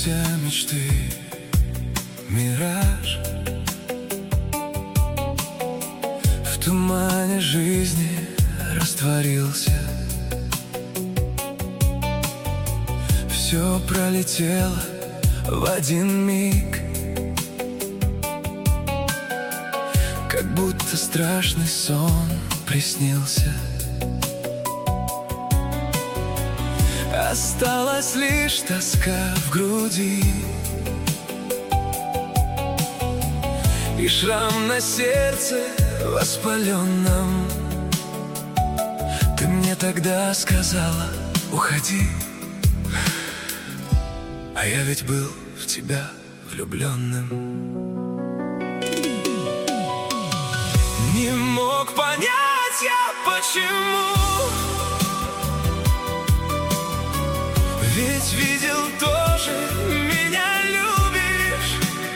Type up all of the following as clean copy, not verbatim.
все мечты мираж. В тумане жизни растворился. Все пролетело в один миг, как будто страшный сон приснился. Осталась лишь тоска в груди и шрам на сердце воспаленном. Ты мне тогда сказала: уходи, а я ведь был в тебя влюбленным. Не мог понять я, почему, ведь видел, тоже меня любишь.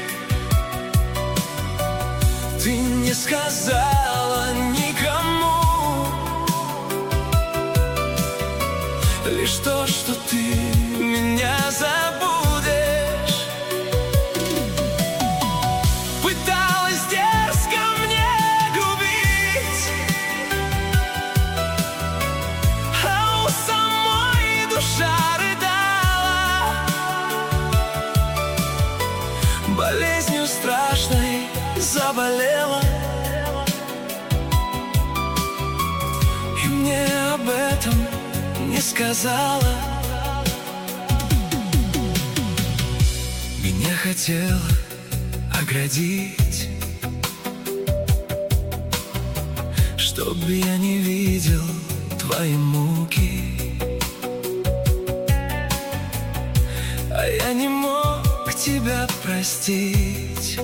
Ты не сказала никому лишь то, что ты меня забудешь. Пыталась дерзко мне грубить, а у самой душа болезнью страшной заболела, и мне об этом не сказала. Меня хотела оградить, чтоб я не видел твои муки, а я не мог тебя простить,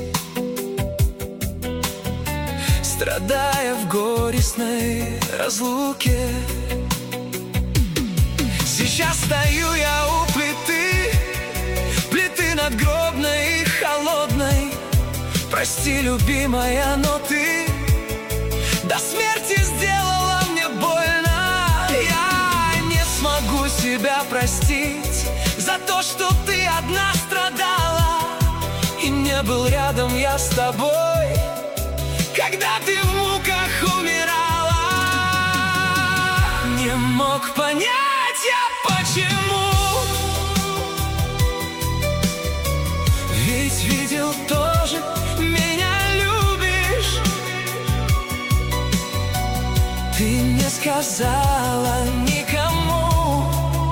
страдая в горестной разлуке. Сейчас стою я у плиты, плиты надгробной и холодной. Прости, любимая, но ты до смерти сделала мне больно. Я не смогу себя простить за то, что ты одна страдала и не был рядом я с тобой, когда ты в муках умирала. Не мог понять я, почему, ведь видел, тоже меня любишь. Ты не сказала никому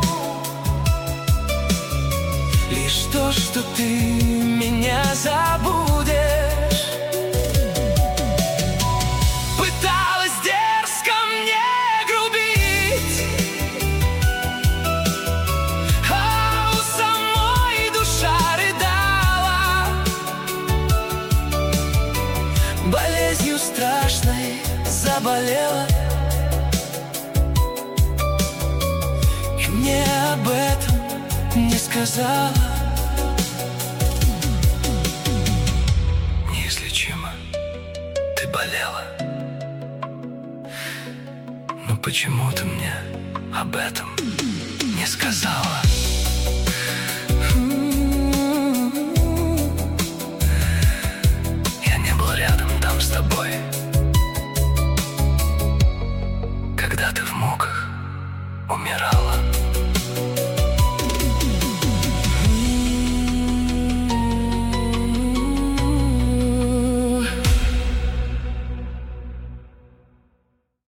лишь то, что ты меня забудешь. Пыталась дерзко мне грубить, а у самой душа рыдала, болезнью страшной заболела, и мне об этом не сказала. Неизлечимо ты болела, но почему ты мне об этом не сказала?